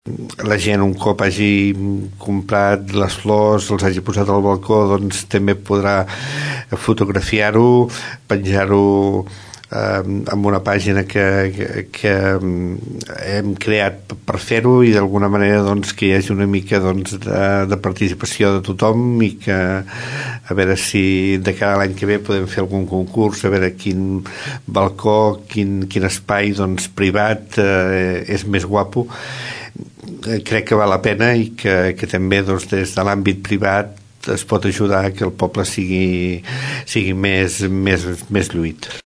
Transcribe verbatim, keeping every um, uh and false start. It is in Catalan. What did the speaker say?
la gent un cop hagi comprat les flors, els hagi posat al balcó, doncs també podrà fotografiar-ho, penjar-ho eh, amb una pàgina que, que, que hem creat per fer-ho, i d'alguna manera doncs, que hi hagi una mica doncs, de, de participació de tothom, i que a veure si de cara a l'any que ve podem fer algun concurs, a veure quin balcó, quin, quin espai doncs, privat eh, és més guapo. Crec que val la pena, i que, que també doncs, des de l'àmbit privat es pot ajudar a que el poble sigui, sigui més, més, més lluït.